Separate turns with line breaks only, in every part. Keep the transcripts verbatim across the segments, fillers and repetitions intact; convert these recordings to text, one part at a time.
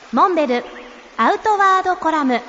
モンベルアウトワードコラム。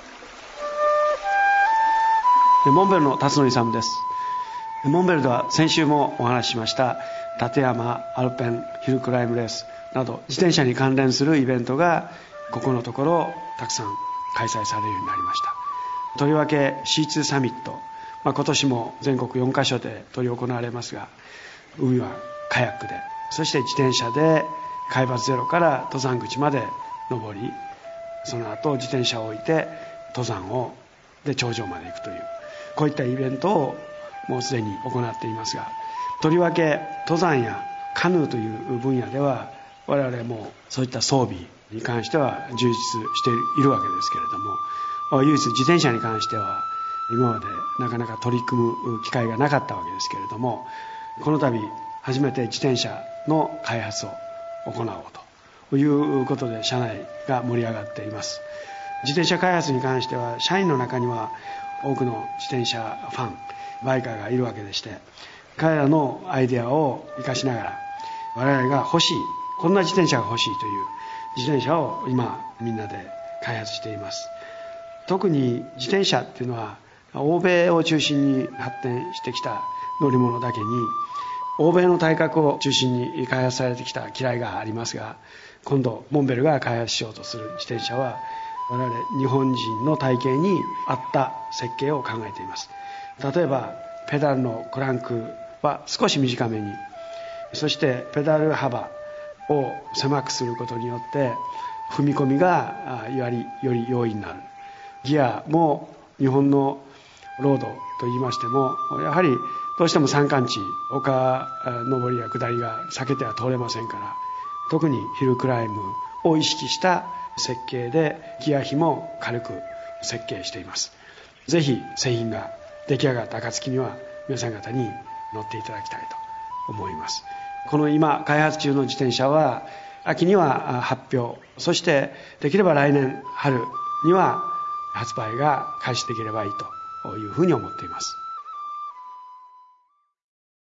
モンベルの辰野勇です。モンベルでは先週もお話ししました立山アルペンヒルクライムレースなど自転車に関連するイベントがここのところたくさん開催されるようになりました。とりわけ シーツー サミット、まあ、今年も全国よんカ所で執り行われますが、海はカヤックで、そして自転車で海抜ゼロから登山口まで登り、その後自転車を置いて登山をで頂上まで行くという、こういったイベントをもうすでに行っていますが、とりわけ登山やカヌーという分野では我々もそういった装備に関しては充実しているわけですけれども、唯一自転車に関しては今までなかなか取り組む機会がなかったわけですけれども、この度初めて自転車の開発を行おうということで社内が盛り上がっています。自転車開発に関しては社員の中には多くの自転車ファンバイカーがいるわけでして、彼らのアイデアを生かしながら我々が欲しい、こんな自転車が欲しいという自転車を今みんなで開発しています。特に自転車っていうのは欧米を中心に発展してきた乗り物だけに、欧米の体格を中心に開発されてきた嫌いがありますが、今度モンベルが開発しようとする自転車は我々日本人の体型に合った設計を考えています。例えばペダルのクランクは少し短めに、そしてペダル幅を狭くすることによって踏み込みがよりより容易になる。ギアも日本のロードといいましても、やはりどうしても山間地、丘登りや下りが避けては通れませんから、特にヒルクライムを意識した設計でギア比も軽く設計しています。ぜひ製品が出来上がった暁には皆さん方に乗っていただきたいと思います。この今開発中の自転車は秋には発表、そしてできれば来年春には発売が開始できればいいというふうに思っています。